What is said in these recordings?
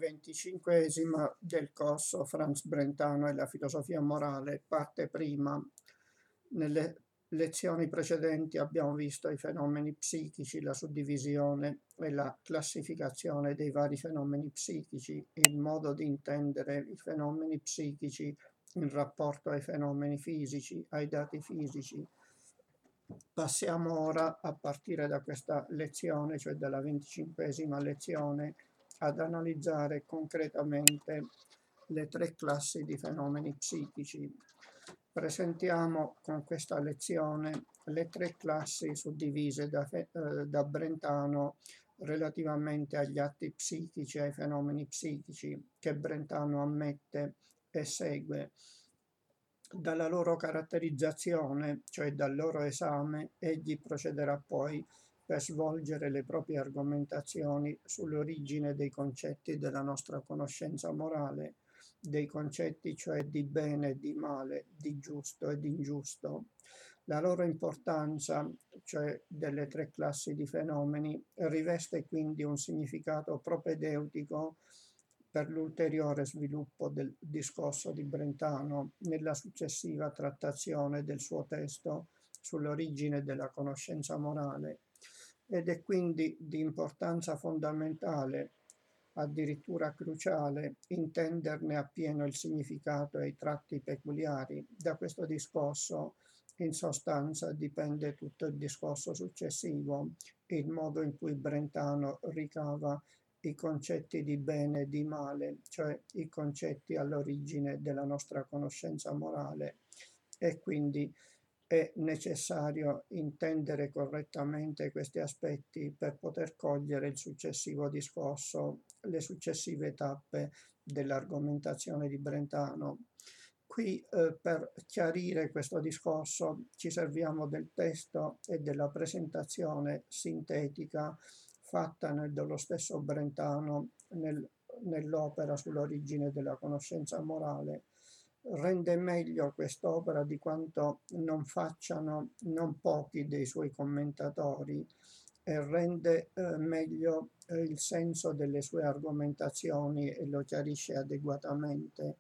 25esima del corso Franz Brentano e la filosofia morale, parte prima. Nelle lezioni precedenti abbiamo visto i fenomeni psichici, la suddivisione e la classificazione dei vari fenomeni psichici, il modo di intendere i fenomeni psichici in rapporto ai fenomeni fisici, ai dati fisici. Passiamo ora, a partire da questa lezione, cioè dalla 25esima lezione, ad analizzare concretamente le tre classi di fenomeni psichici. Presentiamo con questa lezione le tre classi suddivise da Brentano relativamente agli atti psichici, ai fenomeni psichici, che Brentano ammette e segue. Dalla loro caratterizzazione, cioè dal loro esame, egli procederà poi per svolgere le proprie argomentazioni sull'origine dei concetti della nostra conoscenza morale, dei concetti cioè di bene e di male, di giusto e di ingiusto. La loro importanza, cioè delle tre classi di fenomeni, riveste quindi un significato propedeutico per l'ulteriore sviluppo del discorso di Brentano nella successiva trattazione del suo testo sull'origine della conoscenza morale, ed è quindi di importanza fondamentale, addirittura cruciale, intenderne appieno il significato e i tratti peculiari. Da questo discorso, in sostanza, dipende tutto il discorso successivo, il modo in cui Brentano ricava i concetti di bene e di male, cioè i concetti all'origine della nostra conoscenza morale, e quindi è necessario intendere correttamente questi aspetti per poter cogliere il successivo discorso, le successive tappe dell'argomentazione di Brentano. Qui per chiarire questo discorso ci serviamo del testo e della presentazione sintetica fatta dallo stesso Brentano nell'opera sull'origine della conoscenza morale. Rende meglio quest'opera di quanto non facciano non pochi dei suoi commentatori, e rende meglio il senso delle sue argomentazioni e lo chiarisce adeguatamente.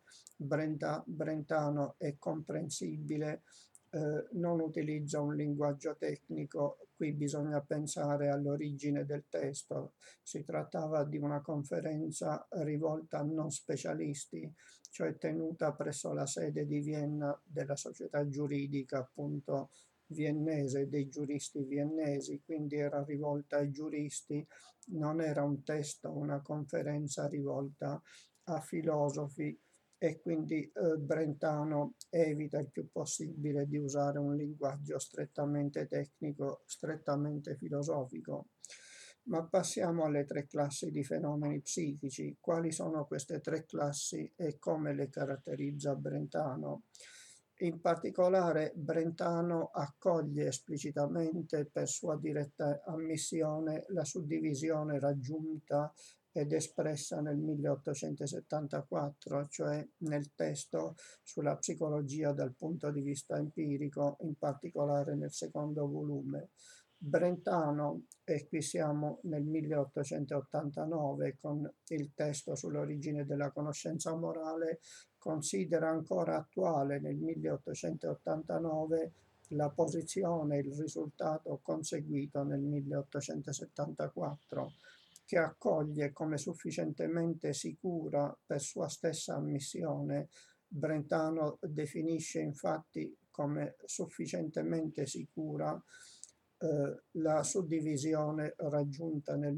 Brentano è comprensibile, non utilizza un linguaggio tecnico. Qui bisogna pensare all'origine del testo. Si trattava di una conferenza rivolta a non specialisti, cioè tenuta presso la sede di Vienna della società giuridica, appunto viennese, dei giuristi viennesi, quindi era rivolta ai giuristi, non era un testo, una conferenza rivolta a filosofi, e quindi Brentano evita il più possibile di usare un linguaggio strettamente tecnico, strettamente filosofico. Ma passiamo alle tre classi di fenomeni psichici. Quali sono queste tre classi e come le caratterizza Brentano? In particolare Brentano accoglie esplicitamente, per sua diretta ammissione, la suddivisione raggiunta ed espressa nel 1874, cioè nel testo sulla psicologia dal punto di vista empirico, in particolare nel secondo volume. Brentano, e qui siamo nel 1889 con il testo sull'origine della conoscenza morale, considera ancora attuale nel 1889 la posizione e il risultato conseguito nel 1874, che accoglie come sufficientemente sicura per sua stessa ammissione. Brentano definisce infatti come sufficientemente sicura la suddivisione raggiunta nel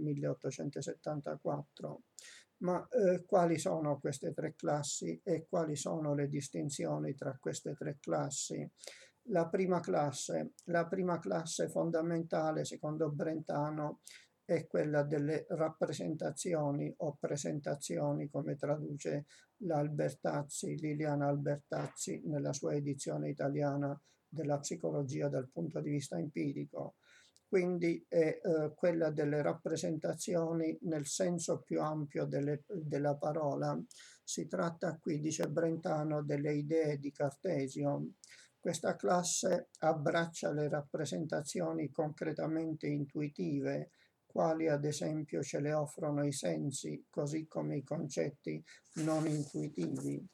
1874. Ma quali sono queste tre classi e quali sono le distinzioni tra queste tre classi? La prima classe fondamentale, secondo Brentano, è quella delle rappresentazioni o presentazioni, come traduce Liliana Albertazzi nella sua edizione italiana della psicologia dal punto di vista empirico. Quindi è quella delle rappresentazioni nel senso più ampio della parola. Si tratta qui, dice Brentano, delle idee di Cartesio. Questa classe abbraccia le rappresentazioni concretamente intuitive, quali ad esempio ce le offrono i sensi, così come i concetti non intuitivi.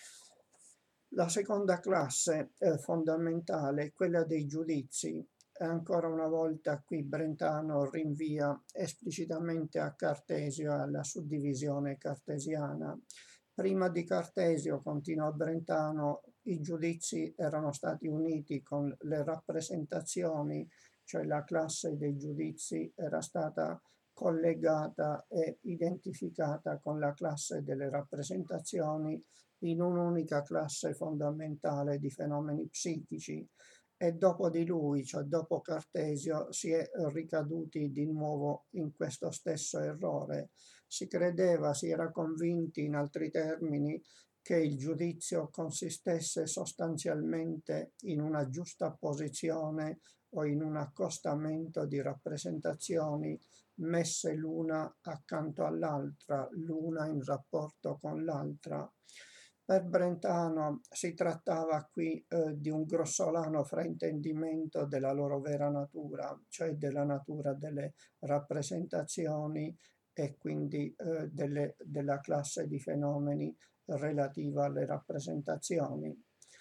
La seconda classe fondamentale è quella dei giudizi. E ancora una volta qui Brentano rinvia esplicitamente a Cartesio e alla suddivisione cartesiana. Prima di Cartesio, continua Brentano, i giudizi erano stati uniti con le rappresentazioni, cioè la classe dei giudizi era stata collegata e identificata con la classe delle rappresentazioni in un'unica classe fondamentale di fenomeni psichici, e dopo di lui, cioè dopo Cartesio, si è ricaduti di nuovo in questo stesso errore. Si credeva, si era convinti, in altri termini, che il giudizio consistesse sostanzialmente in una giusta posizione o in un accostamento di rappresentazioni messe l'una accanto all'altra, l'una in rapporto con l'altra. Per Brentano si trattava qui di un grossolano fraintendimento della loro vera natura, cioè della natura delle rappresentazioni e quindi della classe di fenomeni relativa alle rappresentazioni.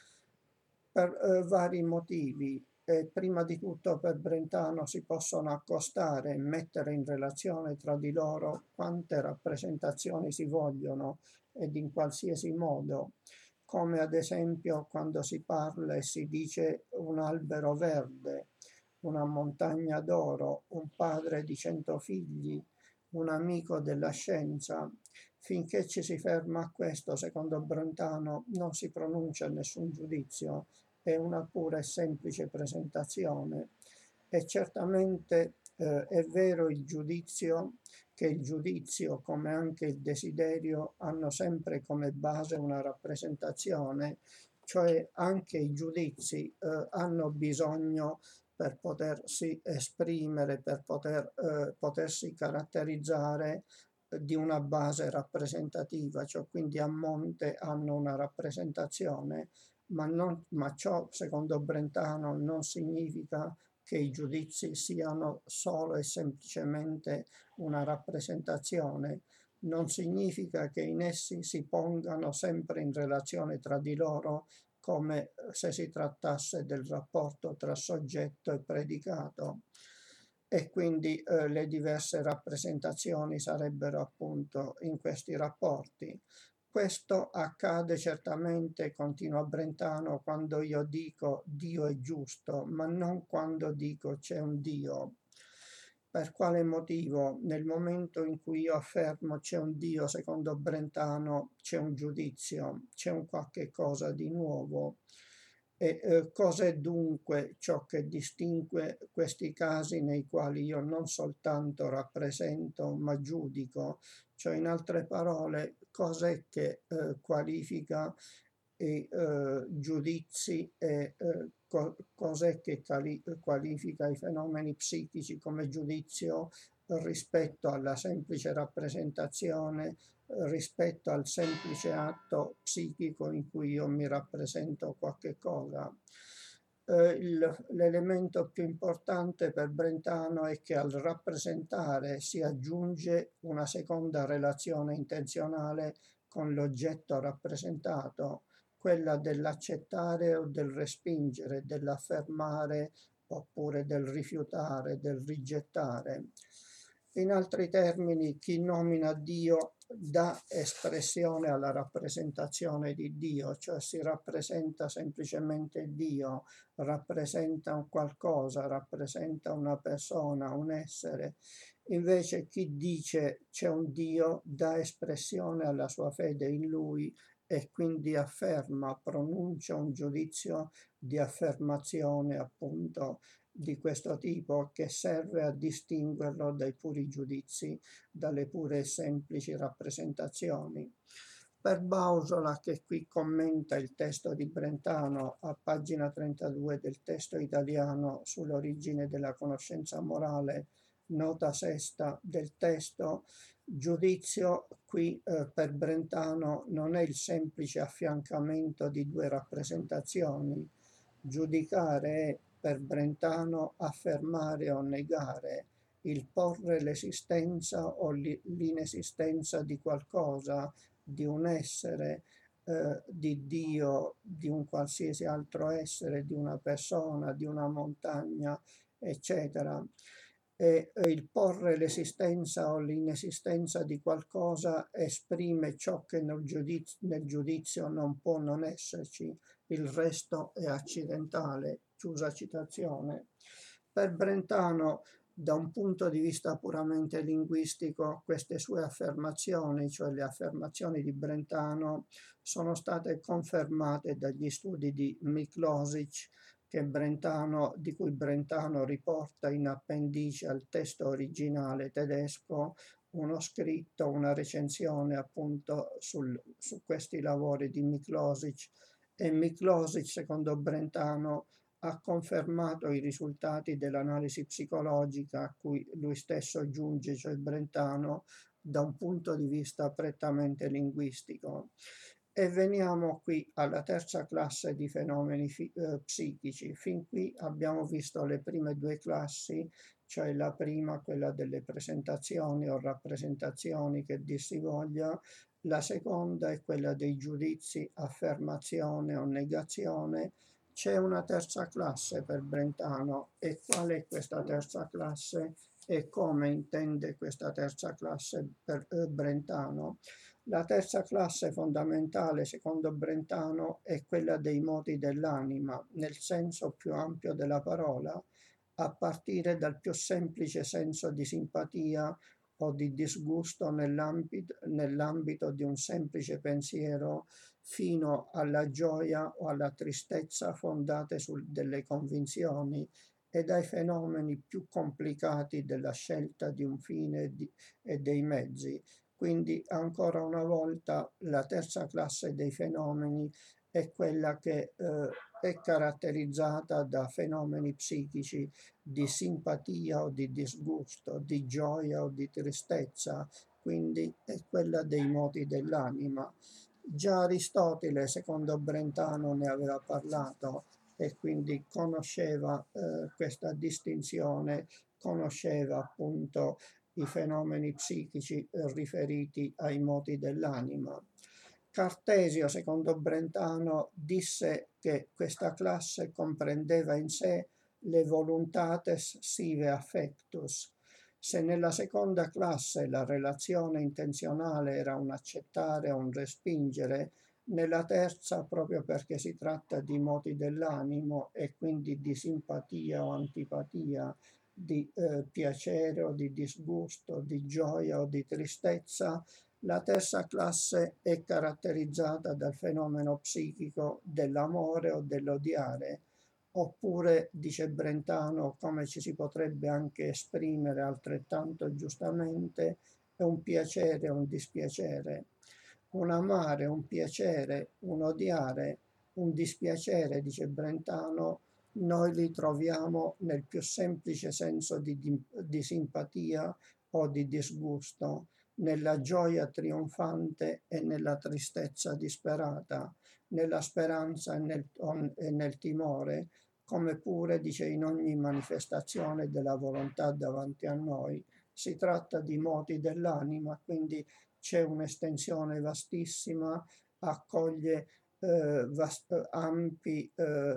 Per vari motivi. Prima di tutto per Brentano si possono accostare e mettere in relazione tra di loro quante rappresentazioni si vogliono ed in qualsiasi modo, come ad esempio quando si parla e si dice un albero verde, una montagna d'oro, un padre di 100 figli, un amico della scienza. Finché ci si ferma a questo, secondo Brentano, non si pronuncia nessun giudizio, è una pura e semplice presentazione. E certamente è vero che il giudizio, come anche il desiderio, hanno sempre come base una rappresentazione, cioè anche i giudizi hanno bisogno, per potersi esprimere, per potersi caratterizzare, di una base rappresentativa, cioè quindi a monte hanno una rappresentazione, ma ciò, secondo Brentano, non significa che i giudizi siano solo e semplicemente una rappresentazione, non significa che in essi si pongano sempre in relazione tra di loro come se si trattasse del rapporto tra soggetto e predicato, e quindi le diverse rappresentazioni sarebbero appunto in questi rapporti. Questo accade certamente, continua Brentano, quando io dico Dio è giusto, ma non quando dico c'è un Dio. Per quale motivo? Nel momento in cui io affermo c'è un Dio, secondo Brentano, c'è un giudizio, c'è un qualche cosa di nuovo. E cos'è dunque ciò che distingue questi casi nei quali io non soltanto rappresento, ma giudico? Cioè, in altre parole, cos'è che qualifica i giudizi e cos'è che qualifica i fenomeni psichici come giudizio rispetto alla semplice rappresentazione, rispetto al semplice atto psichico in cui io mi rappresento qualche cosa. L'elemento più importante per Brentano è che al rappresentare si aggiunge una seconda relazione intenzionale con l'oggetto rappresentato, quella dell'accettare o del respingere, dell'affermare oppure del rifiutare, del rigettare. In altri termini, chi nomina Dio dà espressione alla rappresentazione di Dio, cioè si rappresenta semplicemente Dio, rappresenta un qualcosa, rappresenta una persona, un essere. Invece chi dice c'è un Dio dà espressione alla sua fede in Lui e quindi afferma, pronuncia un giudizio di affermazione appunto di questo tipo, che serve a distinguerlo dai puri giudizi, dalle pure e semplici rappresentazioni. Per Bausola, che qui commenta il testo di Brentano a pagina 32 del testo italiano sull'origine della conoscenza morale, nota sesta del testo, giudizio qui per Brentano non è il semplice affiancamento di due rappresentazioni. Giudicare è per Brentano affermare o negare, il porre l'esistenza o l'inesistenza di qualcosa, di un essere, di Dio, di un qualsiasi altro essere, di una persona, di una montagna, eccetera. E il porre l'esistenza o l'inesistenza di qualcosa esprime ciò che nel giudizio non può non esserci, il resto è accidentale. Chiusa citazione. Per Brentano, da un punto di vista puramente linguistico, queste sue affermazioni, cioè le affermazioni di Brentano, sono state confermate dagli studi di Miklosic, di cui Brentano riporta in appendice al testo originale tedesco uno scritto, una recensione appunto su questi lavori di Miklosic, e Miklosic, secondo Brentano, ha confermato i risultati dell'analisi psicologica a cui lui stesso giunge, cioè Brentano, da un punto di vista prettamente linguistico. E veniamo qui alla terza classe di fenomeni psichici. Fin qui abbiamo visto le prime due classi, cioè la prima, quella delle presentazioni o rappresentazioni che dir si voglia, la seconda è quella dei giudizi, affermazione o negazione. C'è una terza classe per Brentano, e qual è questa terza classe e come intende questa terza classe per Brentano? La terza classe fondamentale, secondo Brentano, è quella dei moti dell'anima, nel senso più ampio della parola, a partire dal più semplice senso di simpatia o di disgusto nell'ambito di un semplice pensiero, fino alla gioia o alla tristezza fondate su delle convinzioni, e dai fenomeni più complicati della scelta di un fine e dei mezzi. Quindi ancora una volta la terza classe dei fenomeni è quella che è caratterizzata da fenomeni psichici di simpatia o di disgusto, di gioia o di tristezza, quindi è quella dei moti dell'anima. Già Aristotele, secondo Brentano, ne aveva parlato e quindi conosceva questa distinzione, conosceva appunto i fenomeni psichici riferiti ai moti dell'anima. Cartesio, secondo Brentano, disse che questa classe comprendeva in sé le voluntates sive affectus. Se nella seconda classe la relazione intenzionale era un accettare o un respingere, nella terza, proprio perché si tratta di moti dell'animo e quindi di simpatia o antipatia, di piacere o di disgusto, di gioia o di tristezza, la terza classe è caratterizzata dal fenomeno psichico dell'amore o dell'odiare, oppure, dice Brentano, come ci si potrebbe anche esprimere altrettanto giustamente, è un piacere o un dispiacere. Un amare, un piacere, un odiare, un dispiacere, dice Brentano, noi li troviamo nel più semplice senso di simpatia o di disgusto, nella gioia trionfante e nella tristezza disperata, nella speranza e nel timore, come pure, dice, in ogni manifestazione della volontà davanti a noi. Si tratta di moti dell'anima, quindi c'è un'estensione vastissima, accoglie ampi,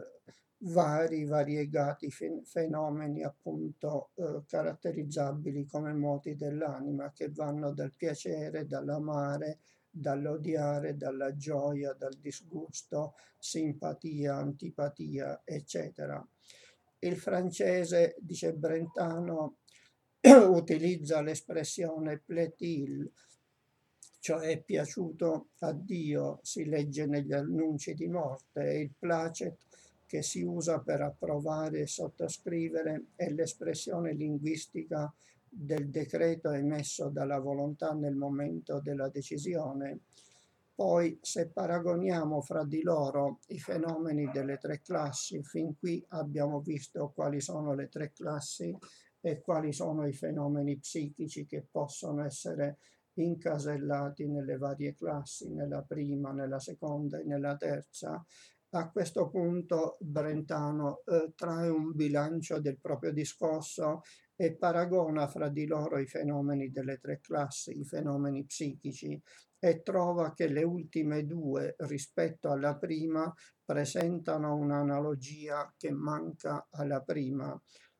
variegati fenomeni appunto caratterizzabili come moti dell'anima, che vanno dal piacere, dall'amare, dall'odiare, dalla gioia, dal disgusto, simpatia, antipatia, eccetera. Il francese, dice Brentano, utilizza l'espressione plaît-il, cioè è piaciuto a Dio, si legge negli annunci di morte, e il placet, che si usa per approvare e sottoscrivere, è l'espressione linguistica del decreto emesso dalla volontà nel momento della decisione. Poi, se paragoniamo fra di loro i fenomeni delle tre classi, fin qui abbiamo visto quali sono le tre classi e quali sono i fenomeni psichici che possono essere incasellati nelle varie classi, nella prima, nella seconda e nella terza. A questo punto Brentano trae un bilancio del proprio discorso e paragona fra di loro i fenomeni delle tre classi, i fenomeni psichici, e trova che le ultime due rispetto alla prima presentano un'analogia che manca alla prima.